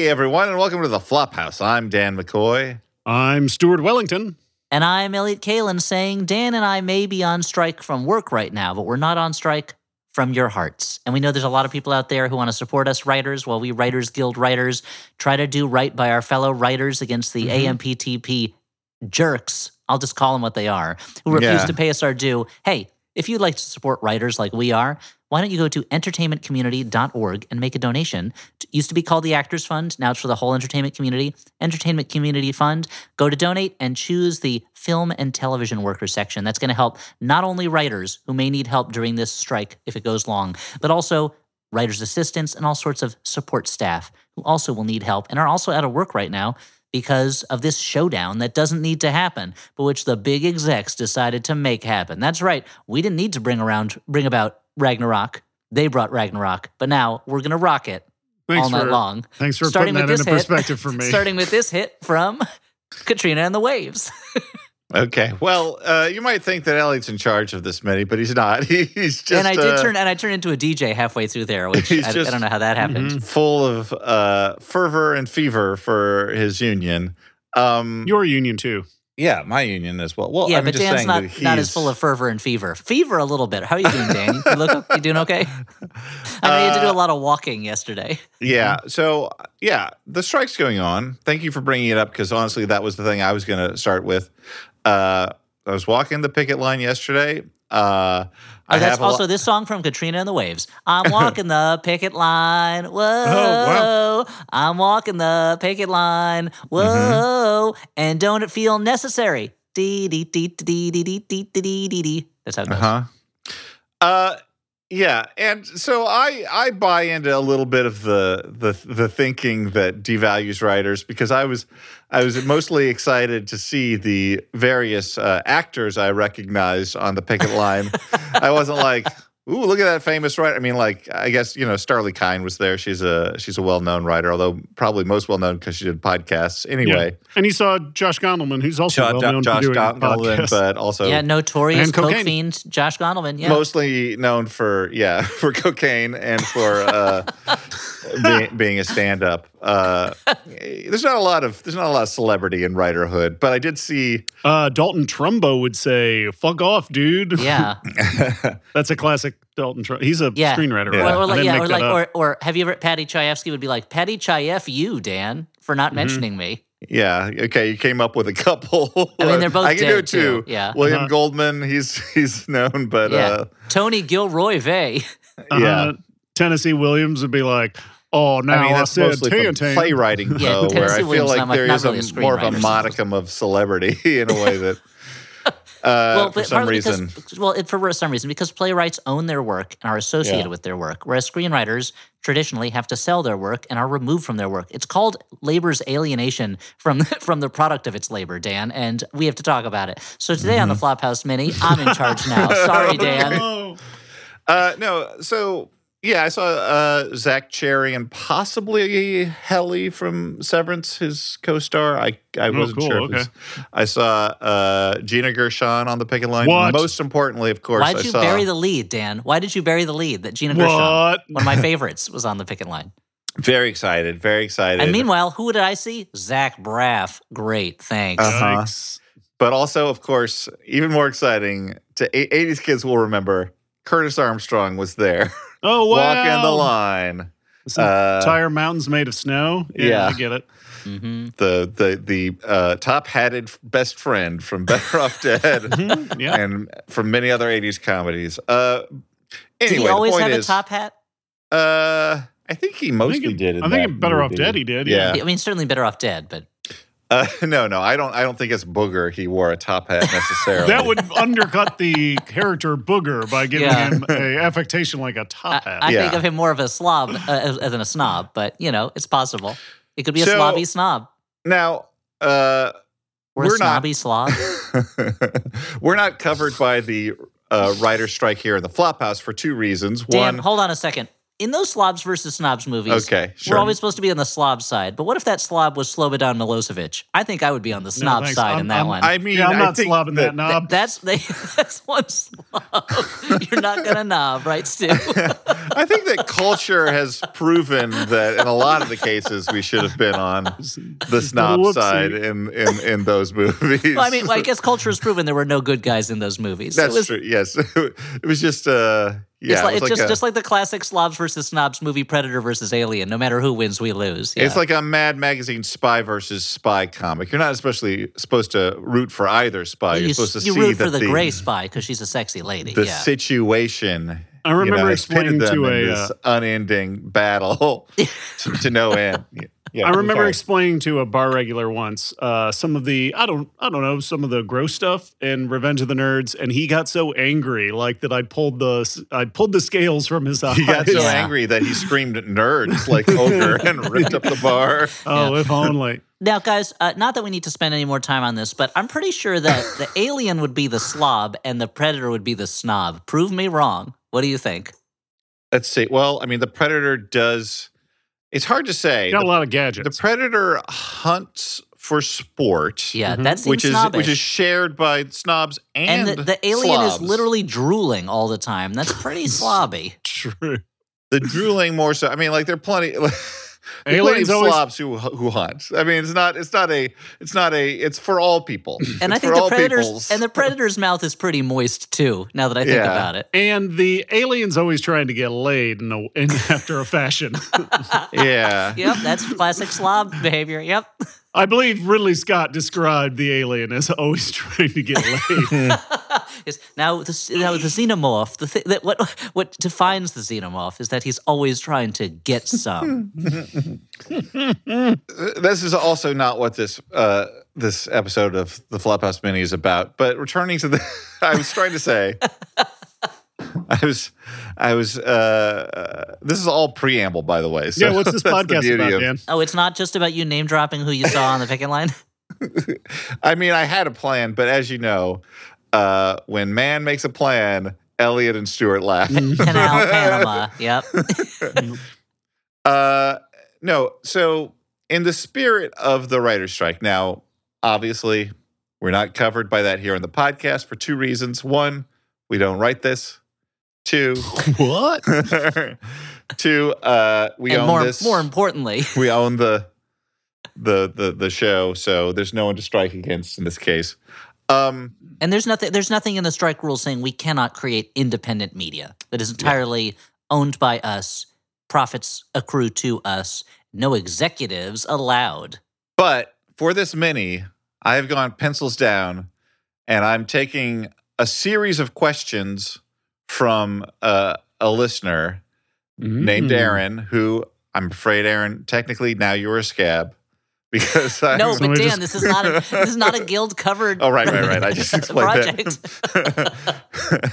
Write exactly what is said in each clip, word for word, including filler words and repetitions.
everyone, and welcome to the Flophouse. I'm Dan McCoy. I'm Stuart Wellington. And I'm Elliot Kalin saying Dan and I may be on strike from work right now, but we're not on strike from your hearts. And we know there's a lot of people out there who want to support us writers while we Writers Guild writers try to do right by our fellow writers against the mm-hmm. A M P T P jerks. I'll just call them what they are, who refuse yeah. to pay us our due. Hey, if you'd like to support writers like we are, why don't you go to entertainment community dot org and make a donation? It used to be called the Actors Fund. Now it's for the whole entertainment community. Entertainment Community Fund. Go to donate and choose the Film and Television Workers section. That's going to help not only writers who may need help during this strike if it goes long, but also writers' assistants and all sorts of support staff who also will need help and are also out of work right now because of this showdown that doesn't need to happen, but which the big execs decided to make happen. That's right. We didn't need to bring around, bring about Ragnarok. They brought Ragnarok, but now we're going to rock it thanks all night for, long. Thanks for starting putting that into perspective for me. Starting with this hit from Katrina and the Waves. Okay, well, uh, you might think that Elliot's in charge of this mini, but he's not. He, he's just and I did uh, turn and I turned into a D J halfway through there, which I, I don't know how that happened. Mm-hmm. Full of uh, fervor and fever for his union. Um, Your union too. Yeah, my union as well. Well, yeah, I'm but just Dan's saying not, that not as full of fervor and fever. Fever a little bit. How are you doing, Dan? You look, you doing okay? I know uh, you had to do a lot of walking yesterday. Yeah, so yeah, the strike's going on. Thank you for bringing it up because honestly, that was the thing I was going to start with. Uh, I was walking the picket line yesterday. Uh, Oh, I that's have also lo- this song from Katrina and the Waves. I'm walking the picket line. Whoa. Oh, wow. I'm walking the picket line. Whoa. Mm-hmm. And don't it feel necessary? Dee dee dee dee dee dee dee dee dee dee. That's how it goes. Uh-huh. Uh yeah, and so I I buy into a little bit of the the the thinking that devalues writers because I was I was mostly excited to see the various uh, actors I recognized on the picket line. I wasn't like, ooh, look at that famous writer. I mean, like, I guess, you know, Starlee Kine was there. She's a she's a well-known writer, although probably most well-known because she did podcasts. Anyway. Yeah. And you saw Josh Gondelman, who's also Josh, well-known Josh for doing Gondelman, podcasts. but also... Yeah, notorious and coke cocaine. fiend Josh Gondelman, yeah. Mostly known for, yeah, for cocaine and for uh, being, being a stand-up. Uh, there's not a lot of there's not a lot of celebrity in writerhood, but I did see uh, Dalton Trumbo would say, "Fuck off, dude." Yeah, that's a classic Dalton Trumbo. He's a yeah. screenwriter. Yeah. Right? Or, or like, yeah, or, like or, or, or have you ever? Patty Chayefsky would be like, "Patty Chayef, you Dan for not mm-hmm. mentioning me." Yeah. Okay. You came up with a couple. I mean, they're both I can dead do it too. too. Yeah. William uh-huh. Goldman. He's he's known, but yeah. uh, Tony Gilroy Vey. uh-huh. yeah. Tennessee Williams would be like, "Oh, now I mean, I that's said mostly from Tan playwriting, Yeah, though, where Tennessee I feel Williams like not much- there not is really a, a more of a screenwriter. modicum of celebrity in a way that, uh, well, for some partly reason, because, well, it, for some reason, because playwrights own their work and are associated Yeah. with their work, whereas screenwriters traditionally have to sell their work and are removed from their work. It's called labor's alienation from from the product of its labor, Dan, and we have to talk about it. So today Mm-hmm. on the Flophouse Mini, I'm in charge now. Sorry, Dan. Oh. Uh, no, so yeah, I saw uh, Zach Cherry and possibly Helly from Severance, his co-star. I I Oh, wasn't cool, sure. If it okay. was, I saw uh, Gina Gershon on the picket line. What? Most importantly, of course, Why did I you saw. bury the lead, Dan? Why did you bury the lead that Gina Gershon, What? one of my favorites, was on the picket line? Very excited, very excited. And meanwhile, who did I see? Zach Braff. Great, thanks. Uh-huh. Yikes. But also, of course, even more exciting to a- eighties kids will remember. Curtis Armstrong was there, Oh, wow. walking the line. Some Uh, entire mountains made of snow. Yeah, yeah. I get it. Mm-hmm. The the the uh, top hatted best friend from Better Off Dead. Mhm, yeah. And from many other eighties comedies. Uh, anyway, Did he always the point have is, a top hat? Uh, I think he mostly I think it- did. In I think that it Better Off movie. Dead he did, Yeah. I mean, certainly better off dead, but Uh, no, no, I don't. I don't think it's Booger. He wore a top hat necessarily. That would undercut the character Booger by giving Yeah. him a affectation like a top I, hat. I Yeah. think of him more of a slob uh, as, as in a snob. But you know, it's possible. It could be a So- slobby snob now. Uh, or we're a not- snobby slob. we're not covered by the uh, writer's strike here in the Flophouse for two reasons. Dan, One, hold on a second. In those slobs versus snobs movies, okay, sure. we're always supposed to be on the slob side. But what if that slob was Slobodan Milosevic? I think I would be on the snob thanks. side I'm- in that I'm- one. I mean, yeah, I'm I not think slobbing that, that- knob. that's they, that's one slob. You're not gonna knob, right, Stu? I think that culture has proven that in a lot of the cases we should have been on the snob Whoopsie. side in, in, in those movies. Well, I mean, well, I guess culture has proven there were no good guys in those movies. That's it was, true. Yes, it was just uh, yeah, it's, like, it was it's just like a, just like the classic slobs versus snobs movie, Predator versus Alien. No matter who wins, we lose. Yeah. It's like a Mad Magazine spy versus spy comic. You're not especially supposed to root for either spy. You're you, supposed to you see root that for the, the gray spy because she's a sexy lady. the yeah. situation. I remember you know, has pitted explaining them to in a, this uh, unending battle to, to no end. Yeah, I remember okay. explaining to a bar regular once uh, some of the I don't I don't know some of the gross stuff in Revenge of the Nerds, and he got so angry like that I'd pulled the I'd pulled the scales from his eyes. He got so Yeah. angry that he screamed "nerds" like ogre and ripped up the bar. Oh, if only. Now, guys, uh, not that we need to spend any more time on this, but I'm pretty sure that the alien would be the slob and the predator would be the snob. Prove me wrong. What do you think? Let's see. Well, I mean, the predator does. It's hard to say. Got a The, lot of the gadgets. predator hunts for sport. Yeah, Mhm. that seems which is snobbish. which is shared by snobs and, and the, the alien slobs. is literally drooling all the time. That's pretty slobby. True. the drooling more so. I mean, like there are plenty. Like, there are plenty Aliens of always- slobs who who hunt. I mean, it's not it's not a it's not a it's for all people. And I It's think for the all predator's peoples. and the predator's mouth is pretty moist too. Now that I think Yeah. about it. And the alien's always trying to get laid in, a, in after a fashion. yeah. Yep, that's classic slob behavior. Yep. I believe Ridley Scott described the alien as always trying to get laid. Yes. Now, the, now the xenomorph, the thi- that what what defines the xenomorph is that he's always trying to get some. This is also not what this uh, this episode of the Flophouse Mini is about. But returning to the, I was trying to say, I was, I was. Uh, uh, this is all preamble, by the way. So Yeah, what's this that's the podcast beauty about, of- Dan? Oh, it's not just about you name dropping who you saw on the picket line. I mean, I had a plan, but as you know, uh, when man makes a plan, Elliot and Stuart laugh. Canal Panama. Yep. Uh, no, so in the spirit of the writer's strike, now, obviously, we're not covered by that here on the podcast for two reasons. One, we don't write this. Two, What? two, uh, we and own more this. more importantly, We own the, the the the show, so there's no one to strike against in this case. Um, and there's nothing there's nothing in the strike rules saying we cannot create independent media that is entirely owned by us. Profits accrue to us. No executives allowed. But for this mini, I have gone pencils down, and I'm taking a series of questions from uh, a listener named Mm. Aaron, who I'm afraid, Aaron, technically now you're a scab because I No, So but we Dan, just- this is not a this is not a guild covered. Oh, right, right, right. I just explained project. that.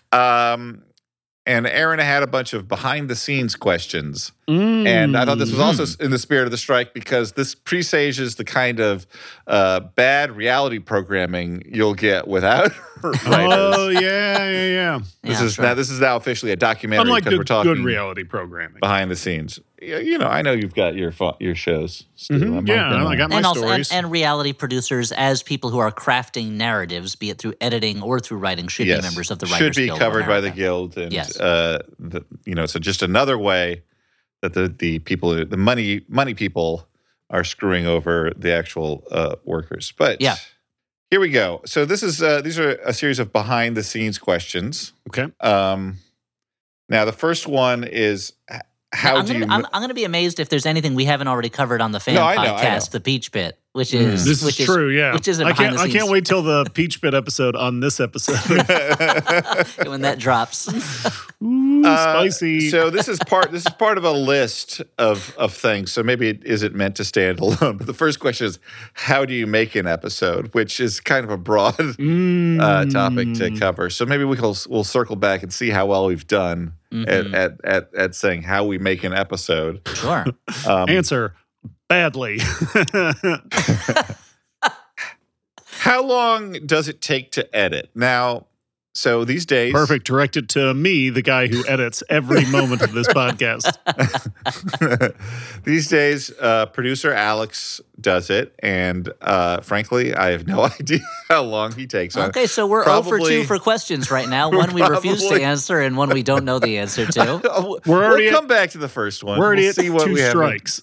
um, and Aaron had a bunch of behind the scenes questions. And I thought this was also in the spirit of the strike because this presages the kind of uh, bad reality programming you'll get without writers. Oh yeah, yeah, yeah. This Yeah, is sure. now this is now officially a documentary Unlike because good, we're talking good reality programming. behind the scenes. Yeah, you know, I know you've got your fo- your shows. Stu. Mhm, I'm not yeah, gonna- I got my and also and, stories. and reality producers as people who are crafting narratives, be it through editing or through writing, should Yes. be members of the should Writers be Guild of covered by the America. guild, and Yes. uh, the, you know, so just another way that the the people, the money money people, are screwing over the actual uh, workers. But Yeah. here we go. So this is uh, these are a series of behind the scenes questions. Okay. Um, now the first one is h- how I'm do gonna, you? I'm, I'm going to be amazed if there's anything we haven't already covered on the fan No, I know, I podcast, know. the Peach Bit, which Mm. is This which is true. Yeah. which is a I behind can't. the I can't scenes- wait till the Peach Pit episode on this episode. when that drops. Ooh, Uh, spicy. So this is part. This is part of a list of of things. So maybe it isn't meant to stand alone. But the first question is, how do you make an episode? Which is kind of a broad Mm. uh, topic to cover. So maybe we'll we'll circle back and see how well we've done Mhm. at, at at at saying how we make an episode. Sure. Um, Answer badly. how long does it take to edit? Now, so these days, Perfect. Directed to me, the guy who edits every moment of this podcast. These days, uh, producer Alex does it, and uh, frankly, I have no idea how long he takes. on. Okay, so we're Probably, zero for two for questions right now. One we refuse to Probably. answer, and one we don't know the answer to. we're already we'll at- come back to the first one. We're already we'll at see what two we have. strikes.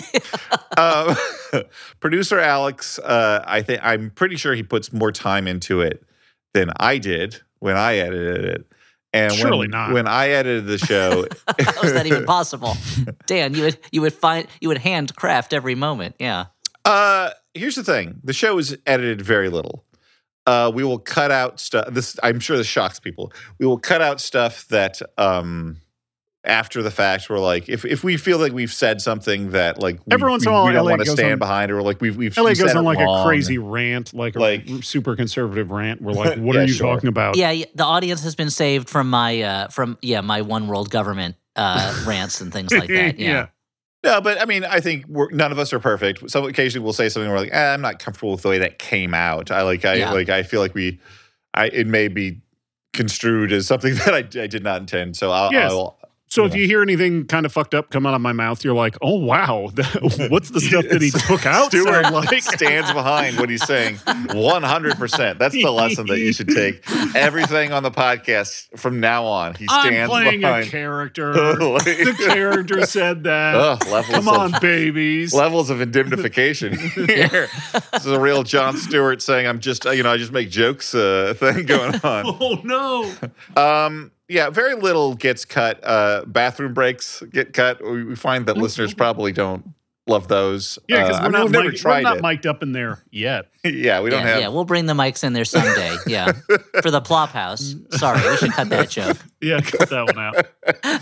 Um, producer Alex, uh, I think I'm pretty sure he puts more time into it than I did when I edited it. And Surely when, not. when I edited the show, How is that even possible? Dan, you would you would find you would handcraft every moment. Yeah. uh, here's the thing: the show is edited very little. Uh, we will cut out stuff. This I'm sure this shocks people. We will cut out stuff that um, after the fact, we're like, if if we feel like we've said something that like we, Every once we, in a while, we don't L A want to goes stand on- behind, or like we've we've L A we said goes on it like wrong. a crazy rant, like a Like- super conservative rant. We're like, what Yeah, are you sure. talking about? Yeah, y- the audience has been saved from my uh, from yeah my one world government uh, rants and things like that. Yeah. No, but I mean, I think we're, none of us are perfect. So occasionally we'll say something we're like, eh, I'm not comfortable with the way that came out. I like, I Yeah. like, I feel like we, I it may be construed as something that I, I did not intend. So I'll, Yes. I'll So if you hear anything kind of fucked up come out of my mouth, you're like, oh, wow. What's the stuff that he took out? Stuart sound like? stands behind what he's saying one hundred percent. That's the lesson that you should take. Everything on the podcast from now on, he I'm stands playing behind. a character. The character said that. Ugh, levels Come of- on, babies. Levels of indemnification here. This is a real Jon Stewart saying, "I'm just, uh, you know, I just make jokes." Uh, thing going on. Oh, no. Um, yeah, very little gets cut. Uh, bathroom breaks get cut. We, we find that listeners probably don't love those. Yeah, because uh, we're, I mean, not we've never mic- we're tried not it. mic'd up in there yet. yeah, we don't yeah, have. yeah, we'll bring the mics in there someday. Yeah, for the plop house. Sorry, we should cut that joke. Yeah, cut that one out.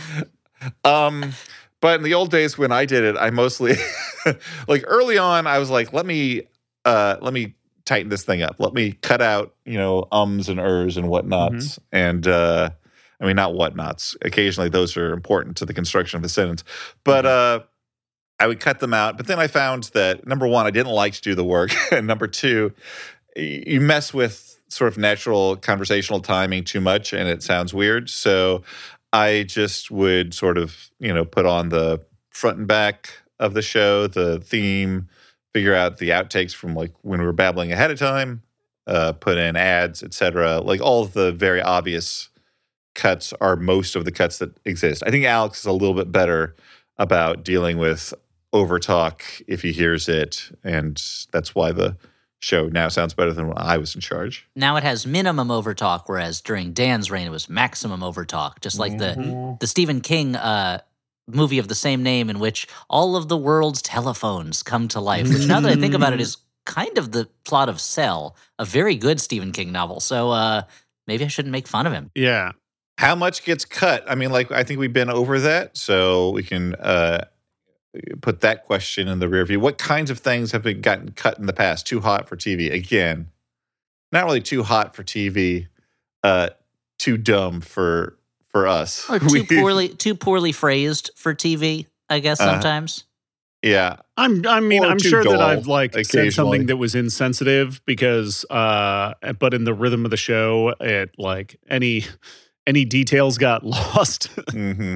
Um, but in the old days when I did it, I mostly like early on, I was like, let me, uh, let me tighten this thing up. Let me cut out, you know, ums and ers and whatnots. And, uh, I mean, not whatnots. Occasionally those are important to the construction of the sentence, but, uh, I would cut them out. But then I found that number one, I didn't like to do the work. And number two, y- you mess with sort of natural conversational timing too much and it sounds weird. So I just would sort of, you know, put on the front and back of the show, the theme, figure out the outtakes from like when we were babbling ahead of time, uh, put in ads, et cetera. Like all of the very obvious cuts are most of the cuts that exist. I think Alex is a little bit better about dealing with overtalk if he hears it. And that's why the show now sounds better than when I was in charge. Now it has minimum overtalk, whereas during Dan's reign it was maximum overtalk, just like the the Stephen King uh, movie of the same name, in which all of the world's telephones come to life. Which, now that I think about it, is kind of the plot of Cell, a very good Stephen King novel. So uh, maybe I shouldn't make fun of him. Yeah. How much gets cut? I mean, like, I think we've been over that, so we can uh, put that question in the rear view. What kinds of things have been gotten cut in the past? Too hot for T V? Again, not really too hot for T V, uh, too dumb for for us. Or too We- poorly too poorly phrased for T V, I guess Uh-huh. sometimes. Yeah. I'm. I mean, Or I'm too sure that dull, I've like said occasionally. something that was insensitive because, uh, but in the rhythm of the show, it like any any details got lost. hmm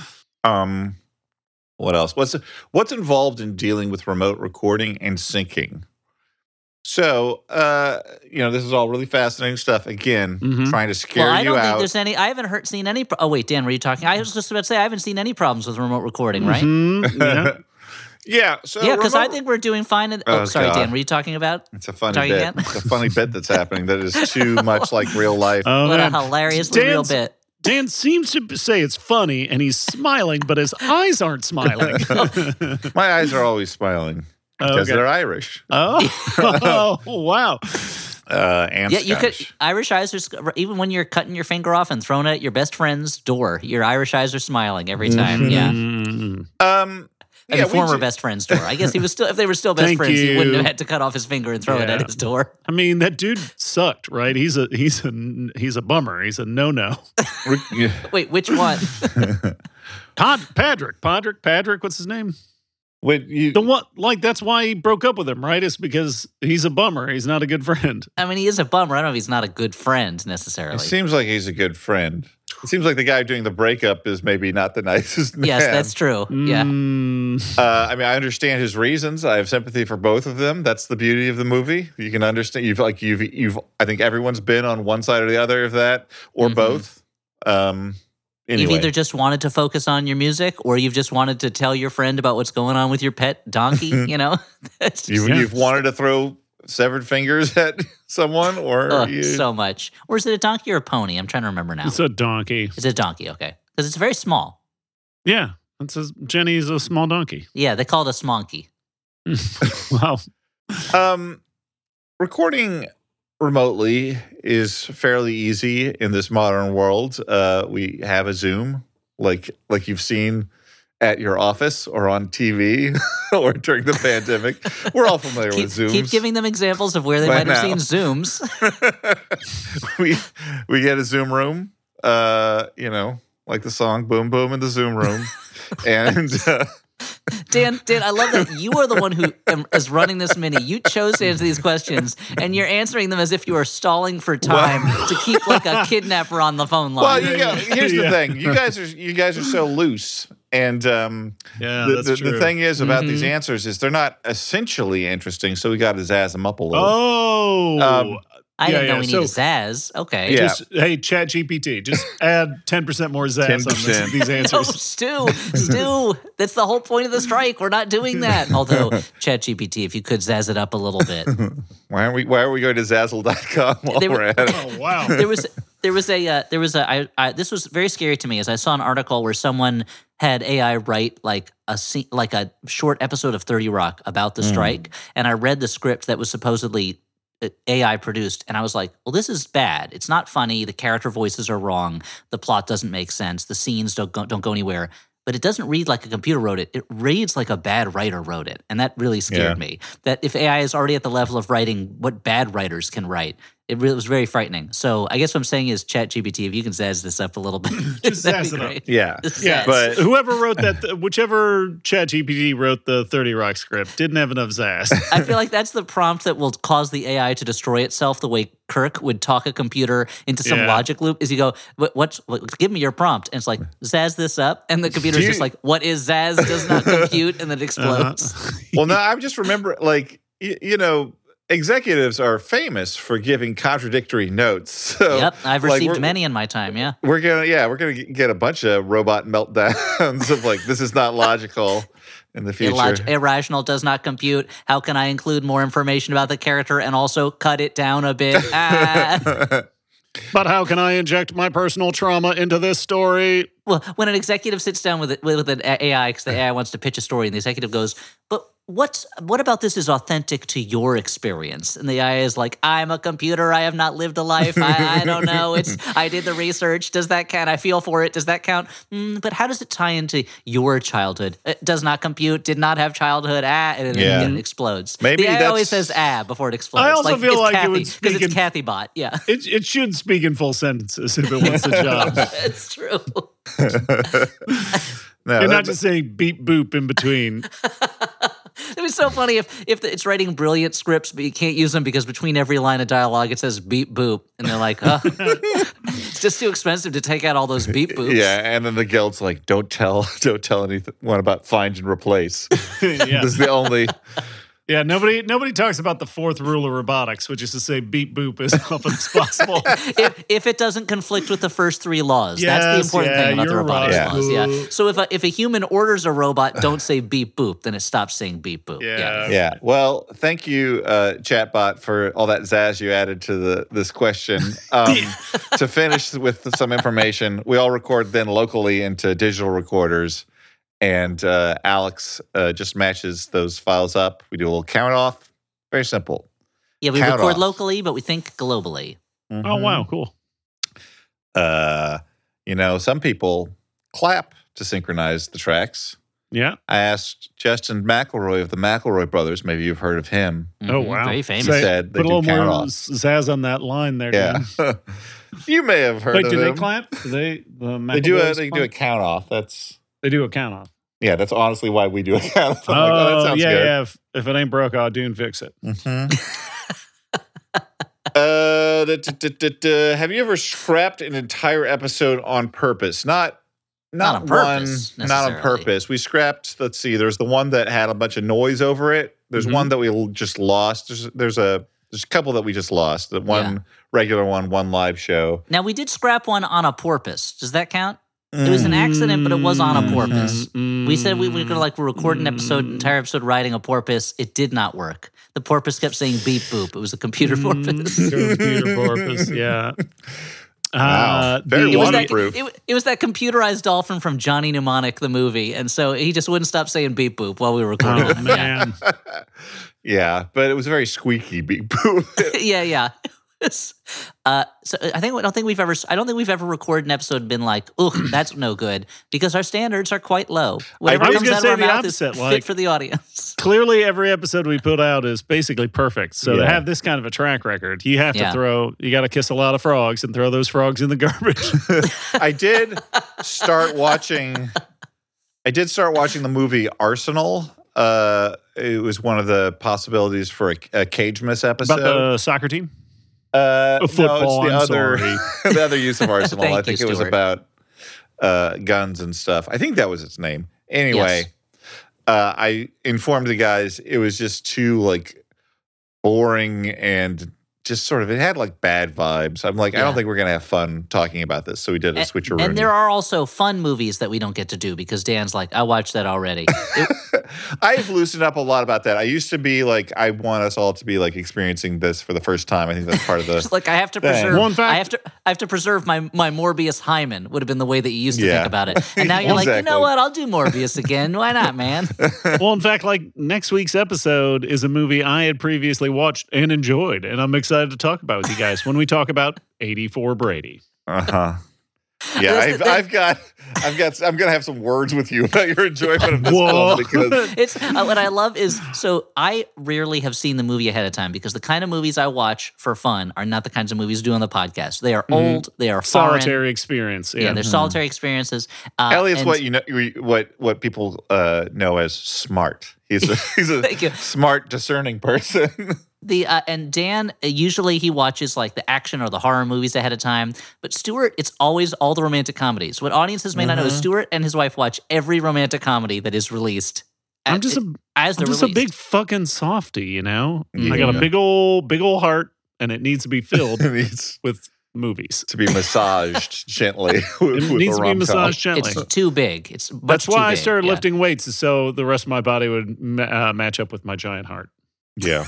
Um, what else? What's what's involved in dealing with remote recording and syncing? So, uh, you know, this is all really fascinating stuff. Again, Mhm. trying to scare Well, I you don't think out. there's any. I haven't heard seen any. Pro- oh wait, Dan, were you talking? I was just about to say I haven't seen any problems with remote recording, right? Mhm, yeah. yeah. So Yeah, because I remote- think we're doing fine. In, oh, Oh, sorry, God. Dan, were you talking about? it's a funny Talking bit. again? It's a funny bit that's happening that is too much like real life. Oh, What man. a hilariously real Dan's- bit. Dan seems to say it's funny and he's smiling, but his eyes aren't smiling. My eyes are always smiling because Okay. they're Irish Oh, oh, wow. uh, and Yeah, you could. Scottish. Irish eyes are sc- even when you're cutting your finger off and throwing it at your best friend's door. Your Irish eyes are smiling every time. Yeah, Mm. Um, I yeah, mean, we former do- best friend's door. I guess he was still. If they were still best Thank friends, he wouldn't you. have had to cut off his finger and throw it at Yeah. his door. I mean, that dude sucked, right? He's a he's a he's a bummer. He's a no no. Yeah. Wait, which one? Pod, Patrick, Patrick, Patrick. What's his name? When you, The one, like that's why he broke up with him, right? It's because he's a bummer. He's not a good friend. I mean, he is a bummer. I don't know if he's not a good friend necessarily. it seems like he's a good friend. It seems like the guy doing the breakup is maybe not the nicest man. Yes, that's true. Yeah. Mm, Uh, I mean, I understand his reasons. I have sympathy for both of them. That's the beauty of the movie. You can understand. You've like you've you've. I think everyone's been on one side or the other of that, or Mhm. both. Um, anyway. You've either just wanted to focus on your music, or you've just wanted to tell your friend about what's going on with your pet donkey. You know, That's just- You've, Yeah. you've wanted to throw severed fingers at someone, or ugh, you, so much. Or is it a donkey or a pony? I'm trying to remember now. it's a donkey. It's a donkey. Okay, because it's very small. Yeah, that's a, Jenny's a small donkey. Yeah, they call it a smonkey. Wow. Um, recording remotely is fairly easy in this modern world. Uh, we have a Zoom, like like you've seen at your office or on T V or during the pandemic. We're all familiar Keep, with Zooms. keep giving them examples of where they By might have now. seen Zooms. we we get a Zoom room, uh, you know, like the song "Boom Boom" in the Zoom room, and uh, Dan, Dan, I love that you are the one who um, is running this mini. You chose to answer these questions, and you're answering them as if you are stalling for time to keep like a kidnapper on the phone well, line. you go, here's the Yeah. thing: you guys are you guys are so loose, and um, Yeah, the, that's the, true. the thing is about these Mhm. answers is they're not essentially interesting, so we got to zazz them up a little. Oh. Um, I yeah, didn't know yeah, we so- needed Zaz. Okay. Yeah. Just, hey, Chat G P T, just add ten percent more zazz on this, ten percent. these No, answers. Stu, Stu, that's the whole point of the strike. We're not doing that. Although, ChatGPT, if you could zazz it up a little bit. Why aren't we? Why are we going to Zazzle dot com while They were- we're at it? Oh, wow. There was, there was a, uh, there was a. I, I, this was very scary to me as I saw an article where someone had A I write like a scene, like a short episode of thirty Rock about the strike, and I read the script that was supposedly A I produced, and I was like, well, this is bad. It's not funny. The character voices are wrong. The plot doesn't make sense. The scenes don't go, don't go anywhere. But it doesn't read like a computer wrote it. It reads like a bad writer wrote it. And that really scared Yeah. me. That if A I is already at the level of writing what bad writers can write, it really was very frightening. So I guess what I'm saying is ChatGPT, if you can zazz this up a little bit. Just that'd zazz be it up. great. Yeah, Just Yeah, zazz. but- whoever wrote that, whichever Chat G P T wrote the thirty Rock script, didn't have enough zazz. I feel like that's the prompt that will cause the A I to destroy itself the way Kirk would talk a computer into some Yeah. logic loop. Is you go, what, what's, what, give me your prompt. And it's like, zazz this up. And the computer's Do just you- like, what is zazz? Does not compute. And then it explodes. Uh-huh. Well, no, I'm just remember like y- you know. Executives are famous for giving contradictory notes. So, Yep. I've like, received we're- many in my time. Yeah. We're gonna, yeah, we're gonna get a bunch of robot meltdowns of like, this is not logical in the future. Illog- irrational does not compute. How can I include more information about the character and also cut it down a bit? Ah. But how can I inject my personal trauma into this story? Well, when an executive sits down with it, with an A I, because the A I wants to pitch a story, and the executive goes, "But what's what about this is authentic to your experience?" And the A I is like, "I'm a computer. I have not lived a life. I, I don't know. It's I did the research. Does that count? I feel for it. Does that count? Mm, but how does it tie into your childhood? It does not compute. Did not have childhood. Ah, and then Yeah. it explodes. Maybe the A I always that's- says ah before it explodes. I also feel it's like it Kathy, would because speak it's in- Kathy Bot. Yeah, It, it should speak in full sentences if it wants the job. it's true. No, You're that- not just saying beep boop in between. It was so funny if if it's writing brilliant scripts, but you can't use them because between every line of dialogue it says beep boop, and they're like, oh, it's just too expensive to take out all those beep boops. yeah, and then the guild's like, don't tell, don't tell anyone about find and replace. Yeah. This is the only. Yeah, nobody nobody talks about the fourth rule of robotics, which is to say beep boop as often as possible. if, if it doesn't conflict with the first three laws, that's the Yes, important yeah, thing about the you're robotics right. laws. Yeah. Boop. So if a, if a human orders a robot, don't say beep boop, then it stops saying beep boop. Yeah. Yeah. Well, thank you, uh, chatbot, for all that zazz you added to the this question. Um, to finish with some information, we all record then locally into digital recorders, and uh, Alex uh, just matches those files up. We do a little count off. Very simple. Yeah, we Count record off. locally, but we think globally. Oh wow, cool. Uh, you know, some people clap to synchronize the tracks. Yeah. I asked Justin McElroy of the McElroy Brothers. Maybe you've heard of him. Oh Mhm, wow. Very famous. He said they Put a do little more count off. zazz on that line there. Yeah, Dan. you may have heard Wait, of do they him. clap? Do they the They do a McElroys they do a clap? count off. That's They do a count off. Yeah, that's honestly why we do it. I'm like, Oh, oh, that sounds yeah, good. yeah. If, if it ain't broke, I'll Dune fix it. Mhm. uh, da, da, da, da, da. Have you ever scrapped an entire episode on purpose? Not, not, Not on purpose, one, not on necessarily. purpose. We scrapped. Let's see. There's the one that had a bunch of noise over it. There's Mhm. one that we l- just lost. There's, there's a there's a couple that we just lost. The one Yeah. regular one, one live show. Now, we did scrap one on a porpoise. Does that count? It was an accident, but it was on a porpoise. We said we were going to like record an episode, entire episode riding a porpoise. It did not work. The porpoise kept saying beep boop. It was a computer porpoise. Computer porpoise, yeah. Wow. Uh, Very the- It was, that, waterproof. it, it was that computerized dolphin from Johnny Mnemonic, the movie. And so he just wouldn't stop saying beep boop while we were recording. Oh, it. man. Yeah, but it was a very squeaky beep boop. yeah, yeah. Uh, so I think I don't think we've ever I don't think we've ever recorded an episode and been like, "Ugh, that's no good," because our standards are quite low. Whatever I was comes gonna out say of our the mouth is opposite, fit like- for the audience. Clearly, every episode we put out is basically perfect. So to Yeah. have this kind of a track record, you have to Yeah. throw, you got to kiss a lot of frogs and throw those frogs in the garbage. I did start watching. I did start watching the movie Arsenal. Uh, it was one of the possibilities for a, a Cage Miss episode. About the soccer team? uh, Oh, football, no, I'm it's the other, sorry. the other use of Arsenal. Thank I think you, it was Stuart. about uh, guns and stuff. I think that was its name. Anyway, Yes. uh, I informed the guys it was just too like boring and just sort of it had like bad vibes. I'm like, I Yeah. don't think we're gonna have fun talking about this, so we did a And, switcheroo. and there are also fun movies that we don't get to do because Dan's like, I watched that already. It- I've loosened up a lot about that. I used to be like, I want us all to be like experiencing this for the first time. I think that's part of the. It's like I have to Dang. preserve. Well, in fact- I have to. I have to preserve my my Morbius hymen. Would have been the way that you used to Yeah. think about it. And now you're like, you Exactly. know what? I'll do Morbius again. Why not, man? Well, in fact, like next week's episode is a movie I had previously watched and enjoyed, and I'm excited to talk about with you guys when we talk about eighty-four Brady. Uh huh. Yeah, That's I've, the thing. I've got, I've got, I'm gonna have some words with you about your enjoyment of this Whoa. film because It's uh, what I love is so I rarely have seen the movie ahead of time because the kind of movies I watch for fun are not the kinds of movies we do on the podcast. They are Mhm. old. They are foreign. Solitary experience. Yeah, Yeah. they're solitary experiences. Uh, Elliot's and- what you know, what what people uh, know as smart. He's a he's a Thank you. smart, discerning person. The uh, and Dan uh, usually he watches like the action or the horror movies ahead of time, but Stuart it's always all the romantic comedies. What audiences may not know is Mhm. Stuart and his wife watch every romantic comedy that is released. I'm at- just a, as I'm they're just a released. big fucking softy, you know? I got Yeah. a big old, big old heart, and it needs to be filled It needs with movies. to be massaged gently. With, It with needs a to be rom-com. massaged gently. It's too big. It's much That's too why I big, started yeah. lifting weights, is so the rest of my body would ma- uh, match up with my giant heart. Yeah.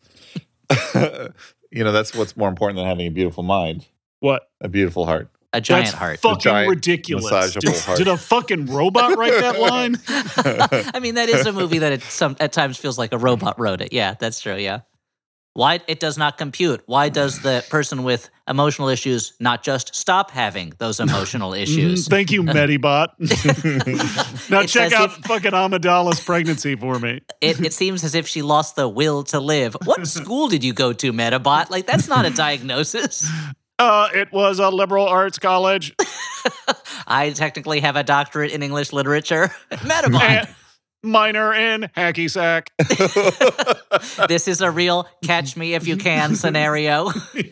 You know, that's what's more important than having a beautiful mind, What? a beautiful heart. A giant That's heart. fucking giant ridiculous. massageable Did, heart. did a fucking robot write that line? I mean, that is a movie that it some at times feels like a robot wrote it. Yeah, that's true. Yeah. Why it does not compute? Why does the person with emotional issues not just stop having those emotional issues? Mm, thank you, Medibot. now It's check as out if- fucking Amidala's pregnancy for me. It, it seems as if she lost the will to live. What school did you go to, Metabot? Like, that's not a diagnosis. Uh, it was a liberal arts college. I technically have a doctorate in English literature. Metabot, and minor in hacky sack. this is a real catch me if you can scenario.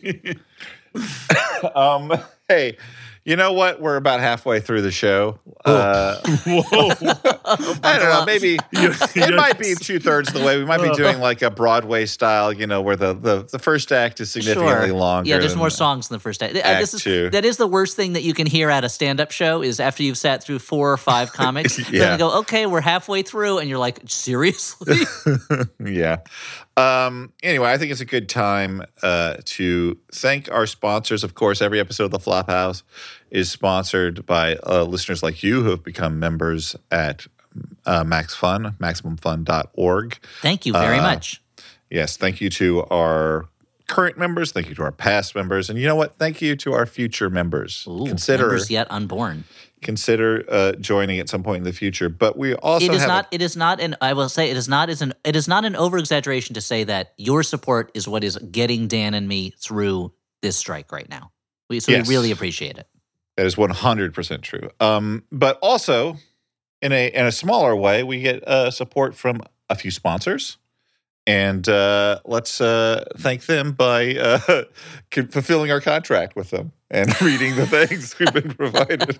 Um, hey, you know what? We're about halfway through the show. Uh, Whoa. I don't know. Maybe it might be two thirds of the way. We might be Uh. doing like a Broadway style, you know, where the, the, the first act is significantly Sure. longer. Yeah, there's than more the- songs in the first act. Uh, Act this is two. that is the worst thing that you can hear at a stand-up show is after you've sat through four or five comics. Yeah. Then they go, okay, we're halfway through, and you're like, seriously? Yeah. Um, anyway, I think it's a good time uh, to thank our sponsors. Of course, every episode of The Flophouse is sponsored by uh, listeners like you who have become members at uh, Max Fun, maximum fun dot org. Thank you very Uh, much. Yes, thank you to our current members. Thank you to our past members. And you know what? Thank you to our future members. Ooh, consider members yet unborn. consider uh, joining at some point in the future. But we also It is have not. It is not an. I will say it is not. Is an. It is not an over exaggeration to say that your support is what is getting Dan and me through this strike right now. We so Yes. we really appreciate it. That is one hundred percent true. Um, but also, in a in a smaller way, we get uh, support from a few sponsors. And uh, let's uh, thank them by uh, fulfilling our contract with them and reading the things we've been provided.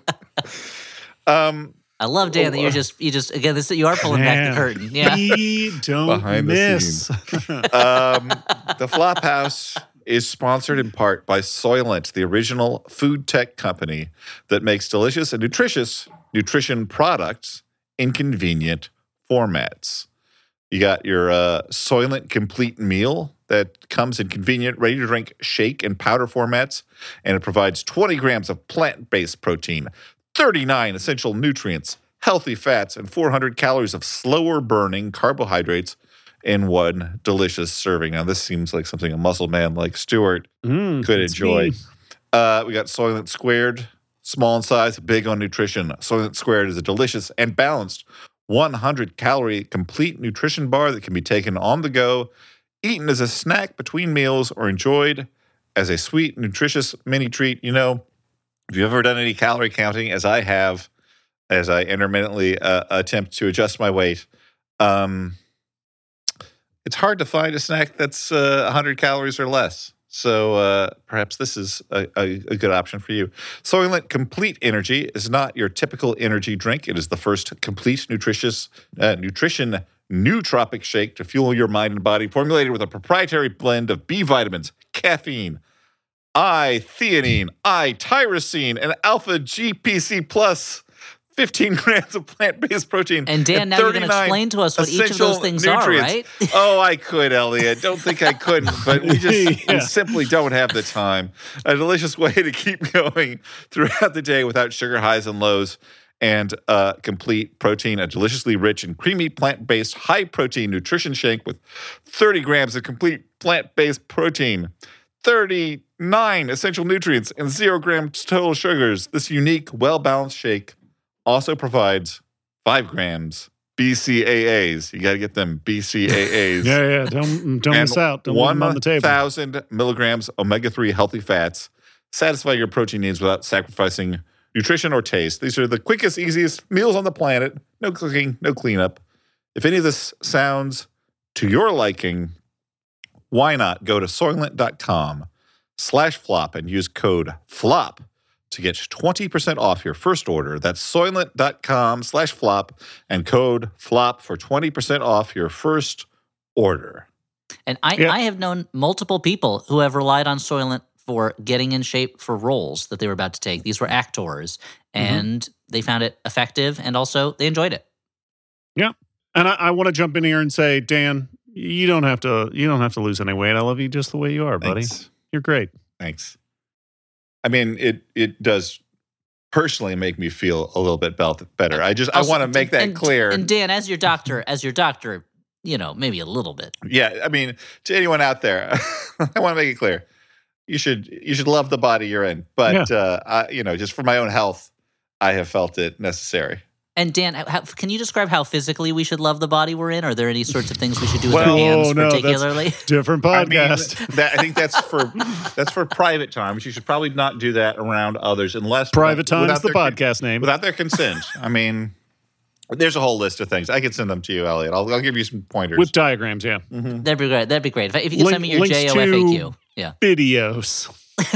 Um, I love Dan that you just you just again this you are pulling back the curtain. Yeah, we don't Behind miss. The um, the Flophouse is sponsored in part by Soylent, the original food tech company that makes delicious and nutritious nutrition products in convenient formats. You got your uh, Soylent Complete Meal that comes in convenient, ready-to-drink shake and powder formats, and it provides twenty grams of plant-based protein, thirty-nine essential nutrients, healthy fats, and four hundred calories of slower-burning carbohydrates in one delicious serving. Now, this seems like something a muscle man like Stuart Mm, could it's enjoy. me. Uh, we got Soylent Squared, small in size, big on nutrition. Soylent Squared is a delicious and balanced one hundred calorie complete nutrition bar that can be taken on the go, eaten as a snack between meals, or enjoyed as a sweet, nutritious mini treat. You know, if you've ever done any calorie counting, as I have, as I intermittently uh, attempt to adjust my weight, um, it's hard to find a snack that's uh, one hundred calories or less. So uh, perhaps this is a, a, a good option for you. Soylent Complete Energy is not your typical energy drink. It is the first complete nutritious uh, nutrition nootropic shake to fuel your mind and body, formulated with a proprietary blend of B vitamins, caffeine, I-theanine, I-tyrosine, and alpha G P C plus. fifteen grams of plant-based protein. and Dan, now you're going to explain to us what each of those things nutrients. are, right? Oh, I could, Elliot. Don't think I couldn't, but we just Yeah. we simply don't have the time. A delicious way to keep going throughout the day without sugar highs and lows, and uh, complete protein, a deliciously rich and creamy plant-based high-protein nutrition shake with thirty grams of complete plant-based protein, thirty-nine essential nutrients, and zero grams total sugars. This unique, well-balanced shake also provides five grams B C A As. You got to get them B C A As. Yeah, yeah. Don't don't miss out. Don't leave them on the table. one thousand milligrams omega three healthy fats. Satisfy your protein needs without sacrificing nutrition or taste. These are the quickest, easiest meals on the planet. No cooking, no cleanup. If any of this sounds to your liking, why not go to Soylent.com slash flop and use code FLOP to get twenty percent off your first order. That's Soylent.com slash flop and code FLOP for twenty percent off your first order. And I, Yeah. I have known multiple people who have relied on Soylent for getting in shape for roles that they were about to take. These were actors, and they found it effective, and also they enjoyed it. And I, I want to jump in here and say, Dan, you don't have to. You don't have to lose any weight. I love you just the way you are, buddy. Thanks. You're great. Thanks. I mean, it it does personally make me feel a little bit bel- better. I just Also, I want to make that and, clear. And Dan, as your doctor, as your doctor, you know, maybe a little bit. Yeah, I mean, to anyone out there, I want to make it clear. You should you should love the body you're in, but uh, I, you know, just for my own health, I have felt it necessary. And Dan, how, can you describe how physically we should love the body we're in? Are there any sorts of things we should do with Well, our hands oh, no, that's- particularly? Different I mean, podcast. that, I think that's for that's for private times. You should probably not do that around others unless Private without- Time's the without their- podcast name. without their consent. I mean, there's a whole list of things. I can send them to you, Elliot. I'll, I'll give you some pointers. With diagrams, yeah. Mhm. That'd be great. That'd be great. If, if you could Link- send me your links J O F A Q. to- Yeah. Videos.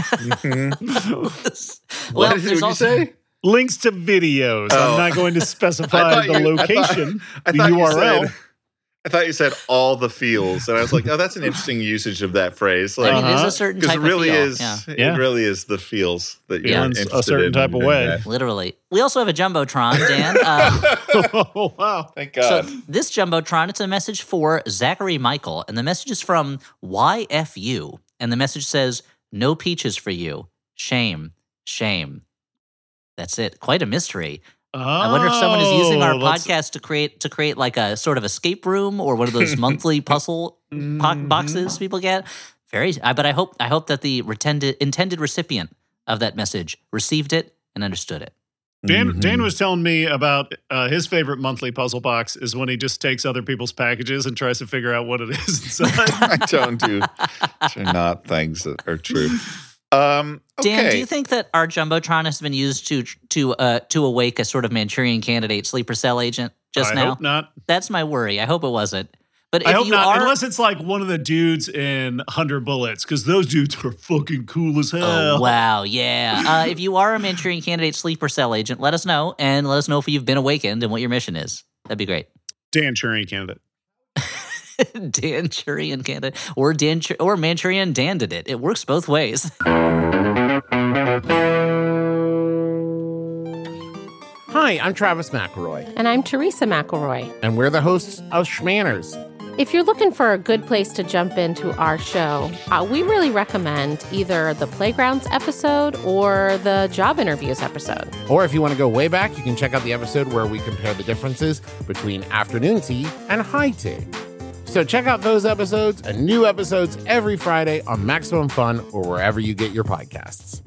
Mhm. Well, What did there's you also say? Links to videos. Oh. I'm not going to I specify thought the you- I thought- location, I the thought you U R L. said- I thought you said all the feels, and I was like, "Oh, that's an interesting usage of that phrase." Like, I mean, there's Uh-huh. a certain because type it really of feel. is, Yeah. it Yeah. really is the feels that you're Yeah. Feels a interested certain in type of in way. that. Literally. We also have a Jumbotron, Dan. Uh, Oh, wow. Thank so God. this Jumbotron, it's a message for Zachary Michael, and the message is from Y F U, and the message says, "No peaches for you. Shame, shame." That's it. Quite a mystery. I wonder if someone is using our Oh, that's- podcast to create to create like a sort of escape room or one of those monthly puzzle po- Mhm. boxes people get. Very, I, but I hope I hope that the retended, intended recipient of that message received it and understood it. Dan, Mhm. Dan was telling me about uh, his favorite monthly puzzle box is when he just takes other people's packages and tries to figure out what it is inside. I don't do. These are not things that are true. Um, okay. Dan, do you think that our Jumbotron has been used to to uh, to awake a sort of Manchurian Candidate sleeper cell agent just I now? hope not. That's my worry. I hope it wasn't. But if I hope you not, are, unless it's like one of the dudes in one hundred Bullets, because those dudes are fucking cool as hell. oh wow, yeah. Uh, if you are a Manchurian Candidate sleeper cell agent, let us know and let us know if you've been awakened and what your mission is. That'd be great. Dan Churian candidate. Dan Churian Candidate or Dan Chur- or Manchurian Dan did it. It works both ways. Hi, I'm Travis McElroy, And I'm Teresa McElroy. and we're the hosts of Schmanners. If you're looking for a good place to jump into our show, uh, we really recommend either the Playgrounds episode or the Job Interviews episode. Or if you want to go way back, you can check out the episode where we compare the differences between afternoon tea and high tea. So check out those episodes and new episodes every Friday on Maximum Fun or wherever you get your podcasts.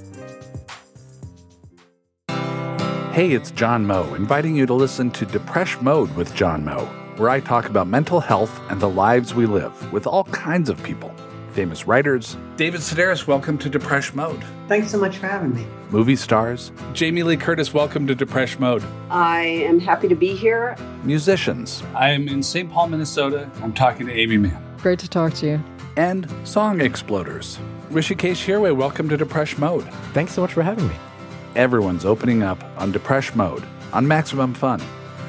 Hey, it's John Moe, inviting you to listen to Depresh Mode with John Moe, where I talk about mental health and the lives we live with all kinds of people. Famous writers. David Sedaris, welcome to Depresh Mode. Thanks so much for having me. Movie stars. Jamie Lee Curtis, welcome to Depresh Mode. I am happy to be here. Musicians. I am in Saint Paul, Minnesota. I'm talking to Amy Mann. Great to talk to you. And song exploders. Rishikesh Hirway, welcome to Depresh Mode. Thanks so much for having me. Everyone's opening up on Depresh Mode on Maximum Fun.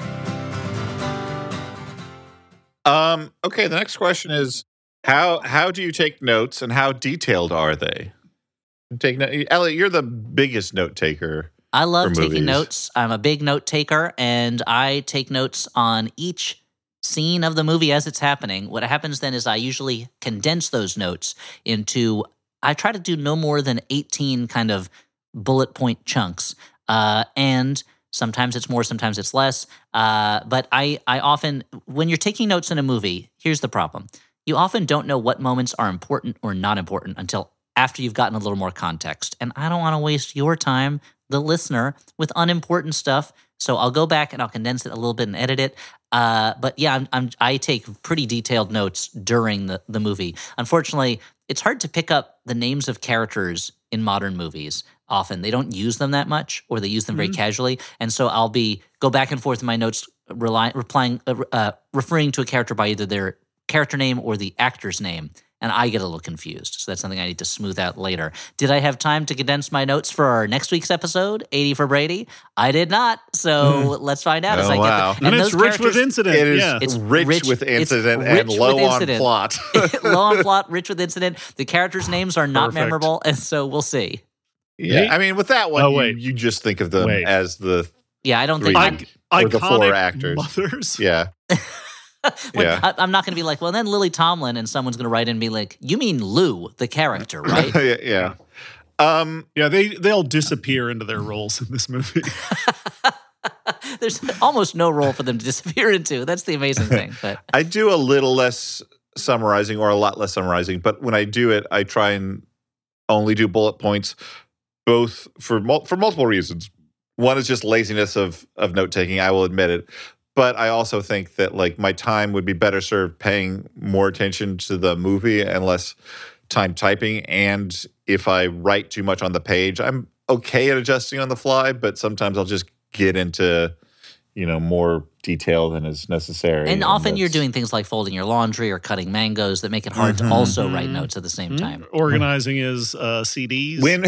Um, okay, the next question is how how do you take notes and how detailed are they? Take no- Elliot, you're the biggest note taker. I love for taking movies. notes. I'm a big note taker, and I take notes on each scene of the movie as it's happening. What happens then is I usually condense those notes into, I try to do no more than eighteen kind of bullet point chunks. Uh, and sometimes it's more, sometimes it's less. Uh, but I, I often, when you're taking notes in a movie, here's the problem. You often don't know what moments are important or not important until after you've gotten a little more context. And I don't want to waste your time, the listener, with unimportant stuff. So I'll go back and I'll condense it a little bit and edit it. Uh, but yeah, I'm, I'm, I take pretty detailed notes during the, the movie. Unfortunately, it's hard to pick up the names of characters in modern movies. Often they don't use them that much, or they use them very Mhm. casually. And so I'll be go back and forth in my notes, rely, replying, uh, uh, referring to a character by either their character name or the actor's name, and I get a little confused. So that's something I need to smooth out later. Did I have time to condense my notes for our next week's episode, eighty for Brady? I did not. So let's find out as Oh, I get wow. the, And, it's those rich with characters- incident. It is yeah. It's rich, rich- with it's incident rich and with low on incident. plot. low on plot, rich with incident. The characters' names are not Perfect. memorable, and so we'll see. Yeah, I mean, with that one, Oh, you, wait. you just think of them Wait. as the Yeah, I don't three, think I'm, I- or the four iconic actors. mothers. Yeah, when- Yeah. I, I'm not going to be like, well, then Lily Tomlin, and someone's going to write in and be like, you mean Lou, the character, right? yeah, yeah. Um, Yeah, they they'll disappear into their roles in this movie. There's almost no role for them to disappear into. That's the amazing thing. But I do a little less summarizing, or a lot less summarizing, but when I do it, I try and only do bullet points, both for mul- for multiple reasons. One is just laziness of of note taking. I will admit it. But I also think that like my time would be better served paying more attention to the movie and less time typing. And if I write too much on the page, I'm okay at adjusting on the fly, but sometimes I'll just get into, you know, more detail than is necessary. and often you're that's- doing things like folding your laundry or cutting mangoes that make it hard Mhm. to also write Mhm. notes at the same Mhm. time. Organizing his uh, C Ds. when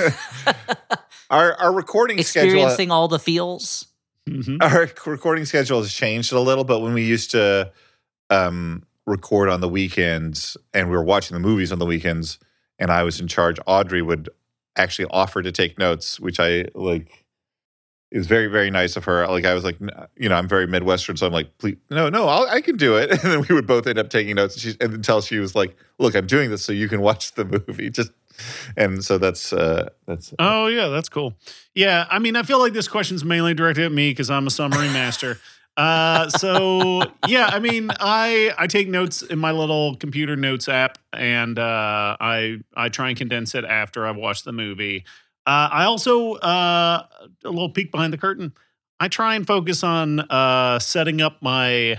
our our recording schedule Experiencing all the feels. Mhm. our recording schedule has changed a little, but when we used to um, record on the weekends and we were watching the movies on the weekends and I was in charge, Audrey would actually offer to take notes, which I like. It was very, very nice of her. Like I was like, n- you know, I'm very Midwestern, so I'm like, please, no, no, I'll, I can do it. And then we would both end up taking notes. And she, and until she was like, look, I'm doing this so you can watch the movie. Just and so that's uh, that's. Oh yeah, that's cool. Yeah, I mean, I feel like this question's mainly directed at me because I'm a summary master. Uh, so yeah, I mean, I I take notes in my little computer notes app, and uh, I I try and condense it after I've watched the movie. Uh, I also uh, a little peek behind the curtain. I try and focus on uh, setting up my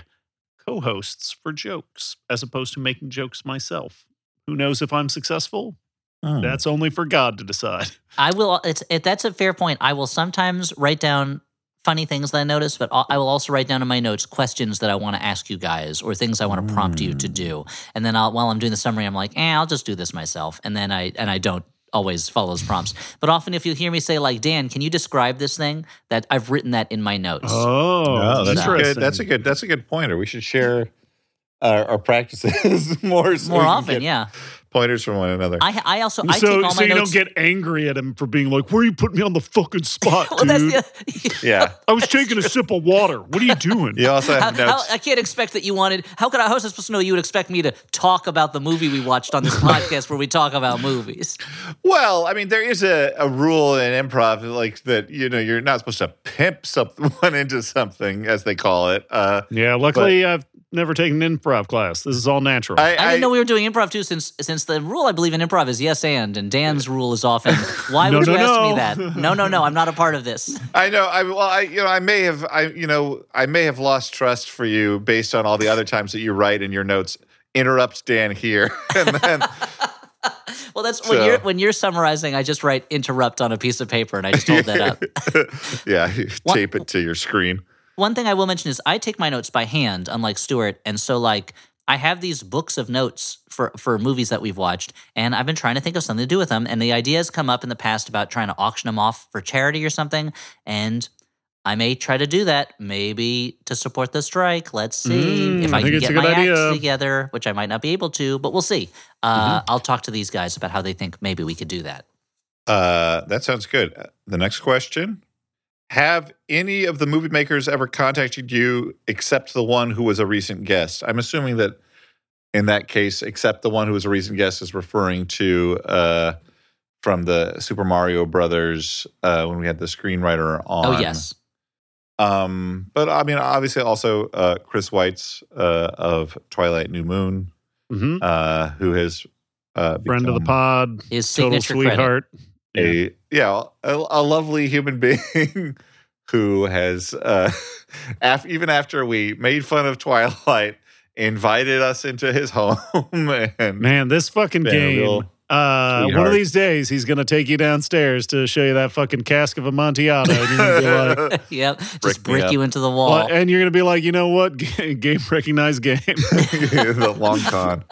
co-hosts for jokes as opposed to making jokes myself. Who knows if I'm successful? Hmm. That's only for God to decide. I will. It's it, that's a fair point. I will sometimes write down funny things that I notice, but I'll, I will also write down in my notes questions that I want to ask you guys or things I want to prompt you to do. And then I'll, while I'm doing the summary, I'm like, eh, I'll just do this myself. And then I and I don't always follow those prompts. But often, if you hear me say like, Dan, can you describe this thing? That I've written that in my notes. Oh, Oh, that's a good. interesting. That's a good. That's a good pointer. We should share our, our practices more. So we More can often, get yeah. Pointers from one another. I I also I so, take all so my you notes. don't get angry at him for being like, "Where are you putting me on the fucking spot, well, dude? that's the, yeah. I was taking a sip of water. What are you doing?" You also have How, how, notes. I can't expect that you wanted. How could I? How was I supposed to know you would expect me to talk about the movie we watched on this podcast where we talk about movies? Well, I mean, there is a, a rule in improv like that. You know, you're not supposed to pimp someone into something, as they call it. Uh, Yeah, luckily I've never taken an improv class. This is all natural. I, I didn't know we were doing improv too, since since the rule I believe in improv is yes and, and Dan's rule is often why No, would no, you ask no. me that? No, no, no, I'm not a part of this. I know. I well, I you know, I may have, I you know, I may have lost trust for you based on all the other times that you write in your notes. Interrupt Dan here, and then Well, that's when So- you're when you're summarizing. I just write interrupt on a piece of paper and I just hold that up. yeah, you What- tape it to your screen. One thing I will mention is I take my notes by hand, unlike Stuart, and so like I have these books of notes for for movies that we've watched, and I've been trying to think of something to do with them. And the idea has come up in the past about trying to auction them off for charity or something, and I may try to do that, maybe to support the strike. Let's see Mm, if I I, think can it's get a good my idea. acts together, which I might not be able to, but we'll see. Uh, I'll talk to these guys about how they think maybe we could do that. Uh, that sounds good. The next question. Have any of the movie makers ever contacted you except the one who was a recent guest? I'm assuming that in that case, except the one who was a recent guest is referring to uh, from the Super Mario Brothers uh, when we had the screenwriter on. Oh, yes. Um, but I mean, obviously also uh, Chris Weitz uh, of Twilight New Moon, Mhm. uh, who has uh, Friend of the become pod, His total signature credit. sweetheart. a yeah a, a lovely human being who has uh af- even after we made fun of Twilight, invited us into his home and Man, this fucking Been a game. real Uh, one sweetheart. of these days, he's going to take you downstairs to show you that fucking cask of Amontillado. And you're going to be like, Yep, Brick just me brick up. you into the wall. well, and you're going to be like, you know what? G- Game recognized game. the long con.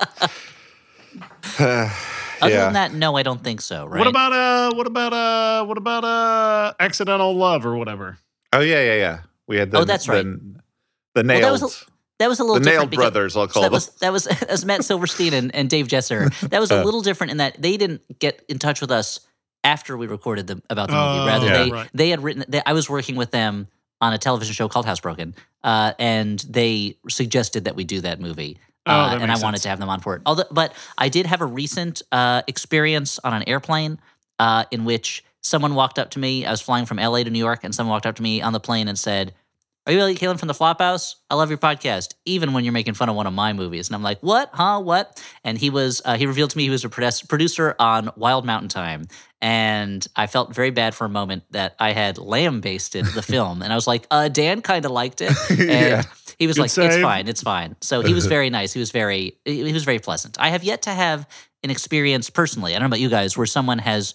Other yeah. than that, no, I don't think so. Right? What about uh? What about uh? What about uh? Accidental love or whatever. Oh yeah, yeah, yeah. We had the Oh, that's right. the, the Well, nailed that was a- That was a little the different nailed because- brothers. I'll So call that them. was that was that was Matt Silverstein and, and Dave Jesser. That was a little different in that they didn't get in touch with us after we recorded the, about the movie. Oh, Rather, yeah. they right. they had written. They, I was working with them on a television show called Housebroken, uh, and they suggested that we do that movie. Oh, Uh, that and I makes wanted sense. to have them on for it. Although, but I did have a recent uh, experience on an airplane uh, in which someone walked up to me. I was flying from L A to New York, and someone walked up to me on the plane and said, "Are you really Kaylin from the Flophouse? I love your podcast, even when you're making fun of one of my movies." And I'm like, "What? Huh? What?" And he was uh, he revealed to me he was a produ- producer on Wild Mountain Time, and I felt very bad for a moment that I had lambasted the film, and I was like, "Uh, Dan kind of liked it," and Yeah. he was Good like, "It's save. fine, it's fine." So he was very nice. He was very he he was very pleasant. I have yet to have an experience personally. I don't know about you guys, where someone has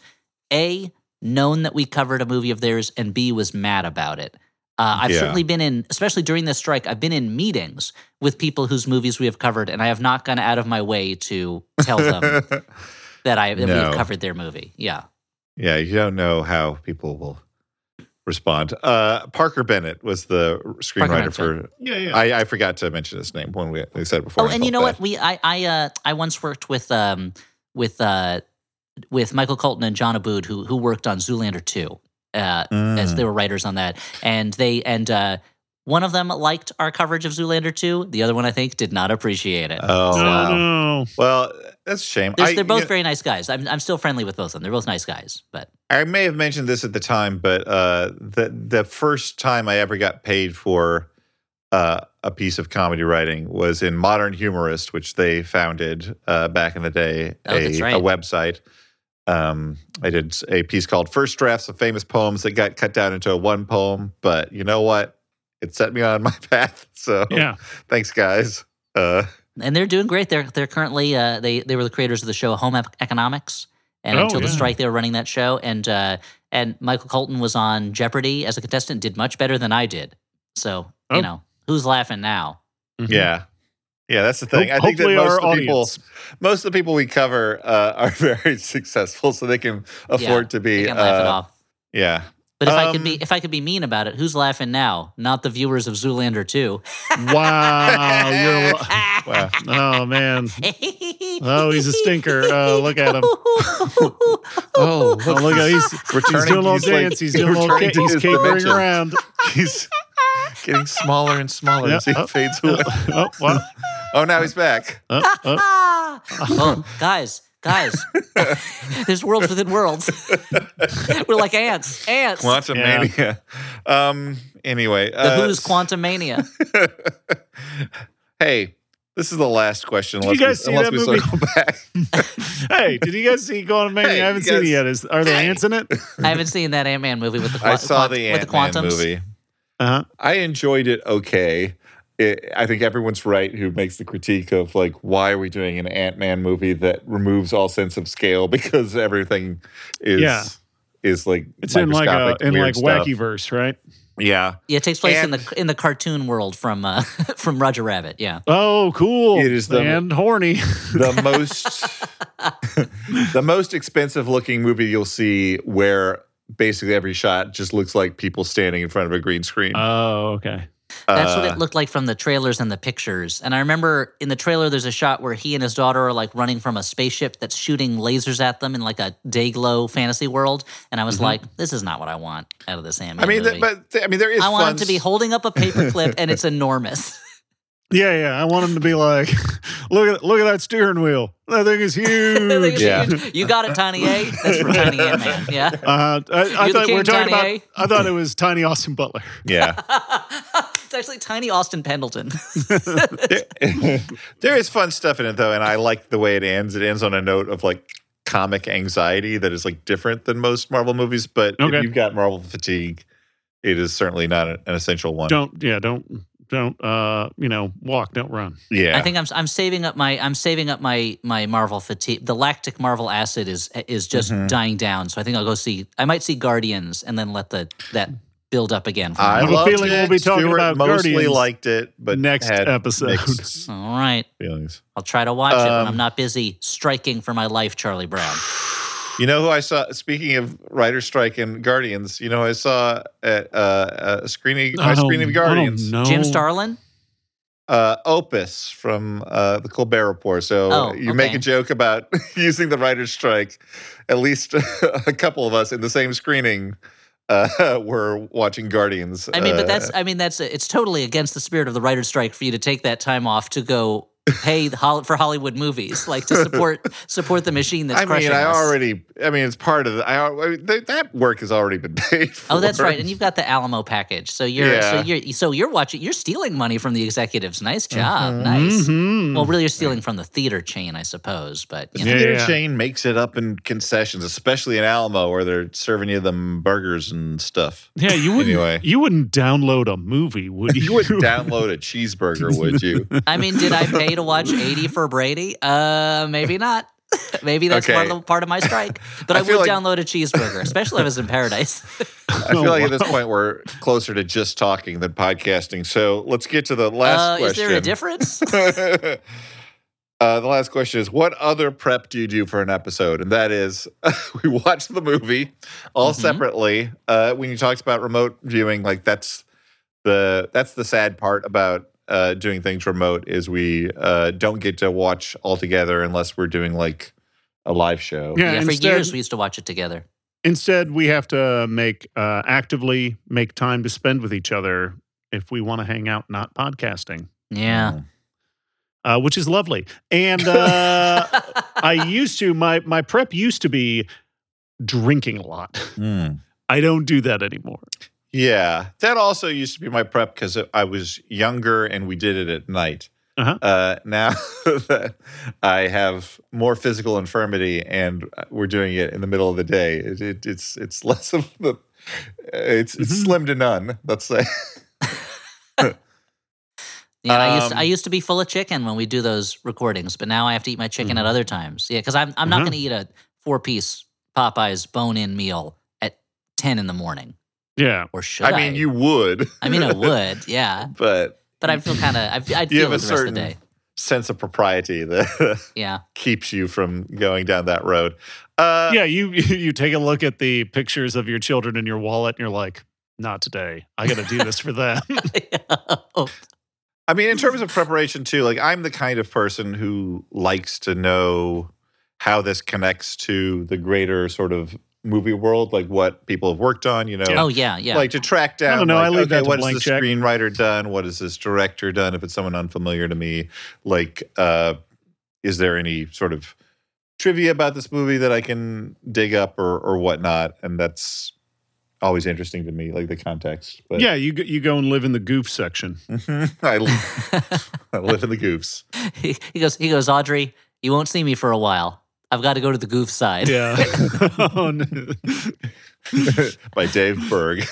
a known that we covered a movie of theirs and B was mad about it. Uh, I've Yeah. certainly been in, especially during this strike, I've been in meetings with people whose movies we have covered, and I have not gone out of my way to tell them that I that we No. have covered their movie. Yeah. Yeah, you don't know how people will respond. Uh, Parker Bennett was the screenwriter Bennett, for. Yeah, yeah. I, I forgot to mention his name when we, we said it before. Oh, I and you felt know bad. what? We I I uh I once worked with um with uh with Michael Colton and John Abood who who worked on Zoolander two. Uh, as Mm. they were writers on that, and they and uh, one of them liked our coverage of Zoolander two. The other one, I think, did not appreciate it. Oh, no, wow. no. Well, that's a shame. There's- I, they're both you- very nice guys. I'm I'm still friendly with both of them. They're both nice guys, but I may have mentioned this at the time, but uh, the the first time I ever got paid for uh, a piece of comedy writing was in Modern Humorist, which they founded uh, back in the day, Oh, a, that's right. a website. Um, I did a piece called First Drafts of Famous Poems that got cut down into a one poem, but you know what? It set me on my path. So Yeah. thanks, guys. Uh, and they're doing great. They're they're currently uh, they they were the creators of the show Home Ec- Economics, And Oh, until the yeah. strike, they were running that show. And uh, and Michael Colton was on Jeopardy as a contestant, did much better than I did. So, Oh. you know, who's laughing now? Mhm. Yeah. Yeah, that's the thing. Ho- I think that hopefully most our of the people, audience- most of the people we cover uh, are very successful, so they can afford Yeah, to be. They can laugh it uh, off. Yeah. But if I could be Um, if I could be mean about it, who's laughing now? Not the viewers of Zoolander two. Wow. You're, Wow. oh, man. Oh, he's a stinker. Oh, look at him. Oh, Oh, look at he's, he's Returning- doing a little he's like- dance. He's doing a little returning ca- to he's his capering dimension. around. He's getting smaller and smaller Yeah. as he Oh, fades away. Oh, wow. Oh, now he's back. Oh, oh. Oh, guys, guys, there's worlds within worlds. We're like ants, ants. Quantum Mania. Um. Anyway, the uh, Who's Quantum Mania. Hey, this is the last question. Did Unless you guys we, see unless that we movie? circle back. Hey, did you guys see Quantum Mania? Hey, I haven't you seen it guys- yet. Is, are there Hey. ants in it? I haven't seen that Ant Man movie with the. Qua- I saw quant- the with the Ant-Man quantums. movie. Uh-huh. I enjoyed it okay. It, I think everyone's right who makes the critique of like, why are we doing an Ant-Man movie that removes all sense of scale because everything is Yeah. is like It's in like a microscopic in weird like stuff. wacky verse, right? Yeah, Yeah, it takes place And- in the in the cartoon world from uh, from Roger Rabbit. Yeah. Oh, cool. It is the- and horny. the most the most expensive looking movie you'll see where basically every shot just looks like people standing in front of a green screen. Oh, okay. That's what Uh, it looked like from the trailers and the pictures. And I remember in the trailer, there's a shot where he and his daughter are like running from a spaceship that's shooting lasers at them in like a day glow fantasy world. And I was like, this is not what I want out of this Ant-Man I mean, movie. th- but th- I mean, there is. I want fun him to be s- holding up a paperclip and it's enormous. Yeah, yeah. I want him to be like, look at look at that steering wheel. That thing is huge. Yeah. You got it, Tiny A? That's for Tiny Ant-Man, yeah. Uh, I, I You're the thought we king, were talking Tiny about. I thought it was Tiny Austin Butler. Yeah. It's actually Tiny Austin Pendleton. there, there is fun stuff in it though, and I like the way it ends. It ends on a note of like comic anxiety that is like different than most Marvel movies. But Okay. if you've got Marvel fatigue, it is certainly not an essential one. Don't yeah, don't don't uh, you know, walk, don't run. Yeah, I think I'm I'm saving up my I'm saving up my my Marvel fatigue. The lactic Marvel acid is is just Mhm. dying down. So I think I'll go see. I might see Guardians and then let the that build up again. I have a loved feeling it. we'll be talking Stuart about mostly Guardians liked it, but next had episode. mixed All right, feelings. I'll try to watch it when Um, I'm not busy striking for my life, Charlie Brown. You know who I saw? Speaking of writer strike and Guardians, you know who I saw at uh, a screening. My I don't- screening of I don't Guardians. know. Jim Starlin. Uh, Opus from uh, the Colbert Report. So Oh, you make okay. a joke about using the writer's strike. At least a couple of us in the same screening uh, were watching Guardians. I mean, but Uh, that's I mean that's it's totally against the spirit of the writer's strike for you to take that time off to go pay the Hol- for Hollywood movies, like to support support the machine that's I crushing mean, I us. already. I mean, it's part of the. I, I that, that work has already been paid for. Oh, that's right, and you've got the Alamo package. So you're so Yeah. you're so you're watching. You're stealing money from the executives. Nice job, Mhm. nice. Mhm. Well, really, you're stealing from the theater chain, I suppose. But The you know, Yeah, theater yeah. chain makes it up in concessions, especially in Alamo, where they're serving you them burgers and stuff. Yeah, you wouldn't Anyway. you wouldn't download a movie, would you? You wouldn't download a cheeseburger, would you? I mean, did I pay to watch eighty for Brady? Uh, maybe not. Maybe that's Okay. part of the, part of my strike. But I, I feel would like- download a cheeseburger, especially if I was in paradise. I feel Oh, like at this wow. point we're closer to just talking than podcasting. So let's get to the last Uh, is question. there a difference? uh, the last question is, what other prep do you do for an episode? And that is, we watch the movie all Mhm. separately. Uh, when you talked about remote viewing, like that's the that's the sad part about uh, doing things remote is we uh, don't get to watch all together unless we're doing like a live show. Yeah, yeah, for instead- years we used to watch it together. Instead, we have to make uh, actively make time to spend with each other if we want to hang out, not podcasting, Yeah. uh, which is lovely. And uh, I used to my my prep used to be drinking a lot. Mm. I don't do that anymore. Yeah, that also used to be my prep because I was younger and we did it at night. Uh-huh. Uh, now that I have more physical infirmity and we're doing it in the middle of the day, it, it, it's it's less of the it's it's Mhm. slim to none. Let's say. Yeah, I used to, Um, I used to be full of chicken when we do those recordings, but now I have to eat my chicken Mhm. at other times. Yeah, because I'm I'm not Uh-huh. going to eat a four piece Popeyes bone in meal at ten in the morning. Yeah. Or should I? I mean, you would. I mean, I would, yeah. But but I feel kind of, I'd you feel have it a the rest of certain the day. sense of propriety that Yeah. keeps you from going down that road. Uh, yeah, you you take a look at the pictures of your children in your wallet and you're like, not today. I got to do this for them. Oh, I mean, in terms of preparation too, like I'm the kind of person who likes to know how this connects to the greater sort of movie world, like what people have worked on, you know. oh yeah, yeah. Like to track down, I don't know, like, I leave okay, that to what has blank the check. screenwriter done? What has this director done? If it's someone unfamiliar to me, like, uh, is there any sort of trivia about this movie that I can dig up or or whatnot? And that's always interesting to me, like the context. But yeah, you go- you go and live in the goof section. I, live, I live in the goofs. he, he goes, he goes, Audrey, you won't see me for a while. I've got to go to the goof side. Yeah. Oh, no. By Dave Berg.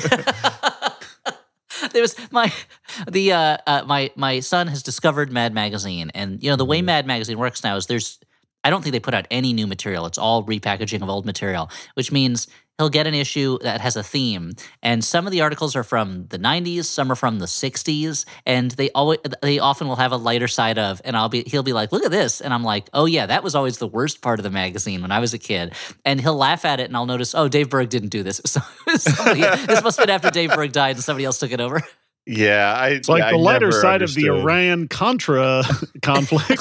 There was my the uh, uh, my my son has discovered Mad Magazine, and you know the way Mad Magazine works now is there's I don't think they put out any new material. It's all repackaging of old material, which means he'll get an issue that has a theme, and some of the articles are from the nineties, some are from the sixties, and they always they often will have a lighter side of, and I'll be he'll be like, look at this, and I'm like, oh yeah, that was always the worst part of the magazine when I was a kid, and he'll laugh at it, and I'll notice, oh, Dave Berg didn't do this. So somebody, this must have been after Dave Berg died, and somebody else took it over. Yeah, I. It's like I the lighter never side of the understood. Iran-Contra conflict.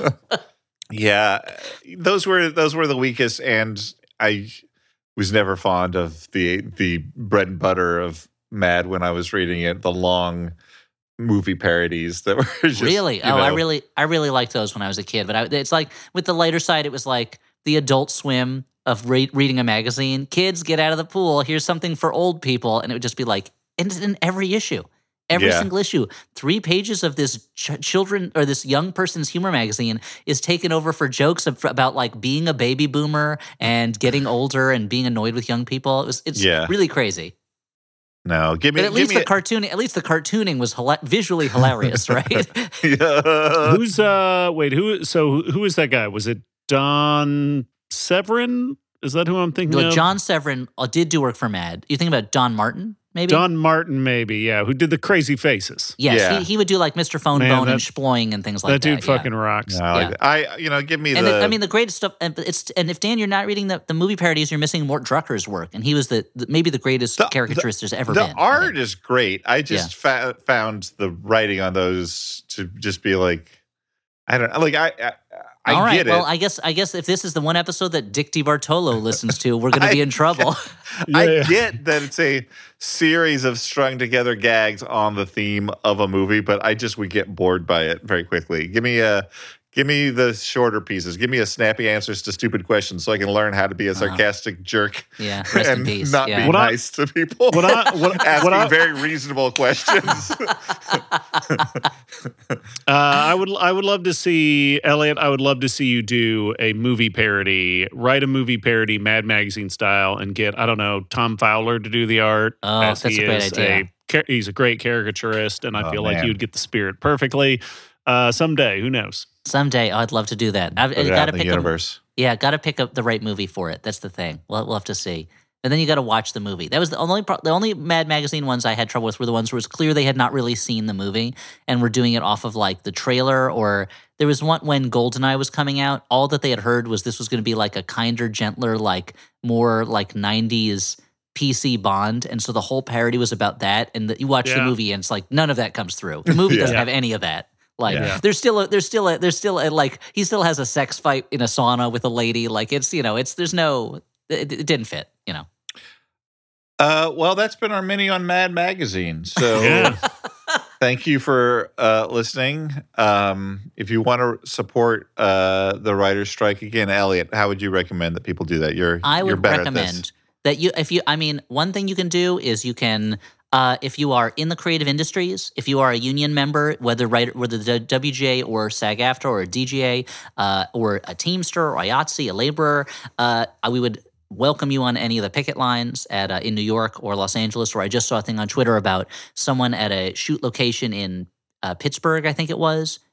Yeah, those were those were the weakest, and I was never fond of the the bread and butter of Mad when I was reading it. The long movie parodies that were just Really? you Oh, I know. really, I really liked those when I was a kid. But I, it's like with the lighter side, it was like the Adult Swim of re- reading a magazine. Kids, get out of the pool. Here's something for old people, and it would just be like, and it's in every issue, every Yeah. single issue. Three pages of this ch- children or this young person's humor magazine is taken over for jokes of, about like being a baby boomer and getting older and being annoyed with young people. It was, it's Yeah. really crazy. No, give me. But at give least me the a- cartooning, at least the cartooning was hila- visually hilarious, right? Yeah. Who's uh wait, who so who, who is that guy? Was it Don Severin? Is that who I'm thinking Well, of? John Severin uh, did do work for Mad. You think about Don Martin, maybe? Don Martin, maybe, yeah, who did the crazy faces. Yes, Yeah. he, he would do like Mister Phone Man, Bone that- and Sploing and things like that that. dude yeah. fucking rocks. No, Yeah. I you know give me And the. the, I mean, the greatest stuff. And it's and if Dan, you're not reading the, the movie parodies, you're missing Mort Drucker's work, and he was the, the maybe the greatest The- caricaturist there's ever the been. I art think. is great. I just fa- found the writing on those to just be like, I don't like I I, I All right, get well, it. I guess I guess if this is the one episode that Dick DiBartolo listens to, we're going to be in trouble. I Yeah. get that it's a series of strung together gags on the theme of a movie, but I just would get bored by it very quickly. Give me a give me the shorter pieces. Give me a snappy answers to stupid questions so I can learn how to be a sarcastic jerk Yeah, rest in and peace. not yeah. be What I- nice to people. What I what, Asking what I, very reasonable questions. uh, I would I would love to see Elliot. I would love to see you do a movie parody, write a movie parody, Mad Magazine style, and get I don't know Tom Fowler to do the art. Oh, as that's he a great is idea. ca- he's a great caricaturist, and I Oh, feel like man. he would get the spirit perfectly. Uh, someday, who knows? Someday, oh, I'd love to do that. I've Put it got out to in the pick a, universe. Yeah, got to pick up the right movie for it. That's the thing. We'll, we'll have to see. And then you got to watch the movie. That was the only pro- the only Mad Magazine ones I had trouble with were the ones where it was clear they had not really seen the movie and were doing it off of like the trailer, or there was one when GoldenEye was coming out. All that they had heard was this was going to be like a kinder, gentler, like more like nineties P C Bond, and so the whole parody was about that. And the, you watch the Yeah. movie and it's like none of that comes through. The movie Yeah. doesn't have any of that. Like Yeah. there's still a, there's still a, there's still a, like he still has a sex fight in a sauna with a lady. Like it's you know it's there's no it, it didn't fit. You know. Uh, well, that's been our mini on Mad Magazine. So Yeah. thank you for uh, listening. Um, if you want to support uh, the writer's strike again, Elliot, how would you recommend that people do that? You're I you're would better at this. recommend that you, if you, I mean, one thing you can do is you can, uh, if you are in the creative industries, if you are a union member, whether writer, whether the W G A or SAG-AFTRA or a D G A, uh, or a Teamster or a Yahtzee, a laborer, uh, we would welcome you on any of the picket lines at uh, in New York or Los Angeles. Or I just saw a thing on Twitter about someone at a shoot location in uh, Pittsburgh, I think it was,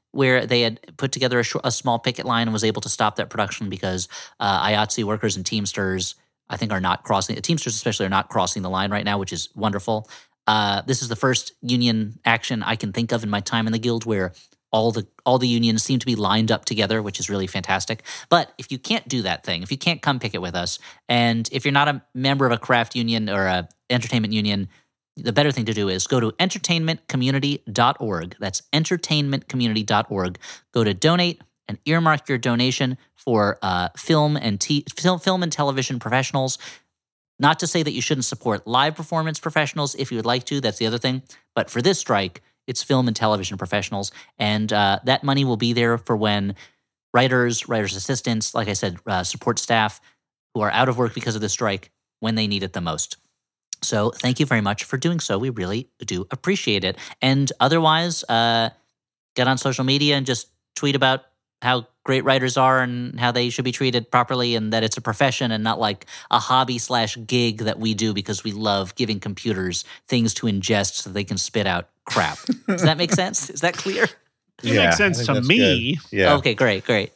where they had put together a, sh- a small picket line and was able to stop that production because uh, I A T S E workers and Teamsters, I think, are not crossing, Teamsters especially, are not crossing the line right now, which is wonderful. Uh, this is the first union action I can think of in my time in the Guild where all the all the unions seem to be lined up together, which is really fantastic. But if you can't do that thing, if you can't come picket with us, and if you're not a member of a craft union or a entertainment union, the better thing to do is go to entertainment community dot org. That's entertainment community dot org. Go to donate and earmark your donation for uh, film and t- film, film and television professionals. Not to say that you shouldn't support live performance professionals if you would like to. That's the other thing. But for this strike, it's film and television professionals. And uh, that money will be there for when writers, writers' assistants, like I said, uh, support staff who are out of work because of the strike, when they need it the most. So thank you very much for doing so. We really do appreciate it. And otherwise, uh, get on social media and just tweet about how great writers are and how they should be treated properly and that it's a profession and not like a hobby slash gig that we do because we love giving computers things to ingest so they can spit out crap. Does that make sense? Is that clear? It Yeah, makes I sense think to that's me. good. Yeah. Okay, great, great.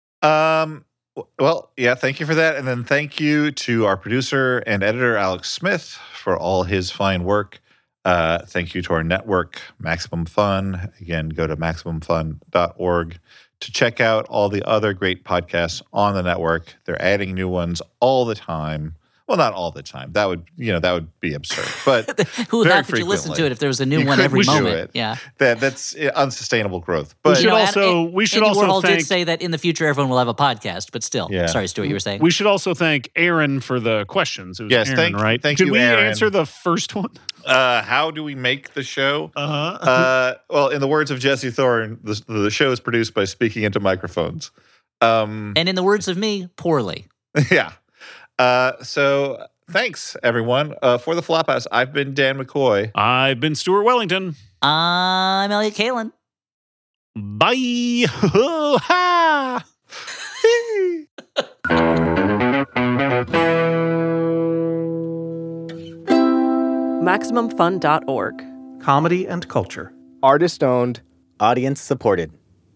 Um. w- Well, yeah. Thank you for that, and then thank you to our producer and editor Alex Smith for all his fine work. Uh, thank you to our network, Maximum Fun. Again, go to maximum fun dot org to check out all the other great podcasts on the network. They're adding new ones all the time. Well, not all the time. That would, you know, that would be absurd. But Who very how could you listen frequently. to it if there was a new You one couldn't every do moment? it. Yeah. that that's uh, unsustainable growth. We But should You know, also An- we should Andy also Warhol thank did say that in the future everyone will have a podcast, but still. Yeah. Sorry, Stuart, you were saying. we should also thank Aaron for the questions. It was Yes, Aaron, thank- right? thank Did you, we Aaron. answer the first one? uh, how do we make the show? Uh-huh. Uh, well, in the words of Jesse Thorne, the, the show is produced by speaking into microphones. Um, And in the words of me, poorly. yeah. Uh, so thanks, everyone. Uh, for the Flophouse, I've been Dan McCoy. I've been Stuart Wellington. I'm Elliot Kalin. Bye. Ha! Maximum Fun dot org. Comedy and culture. Artist owned, audience supported.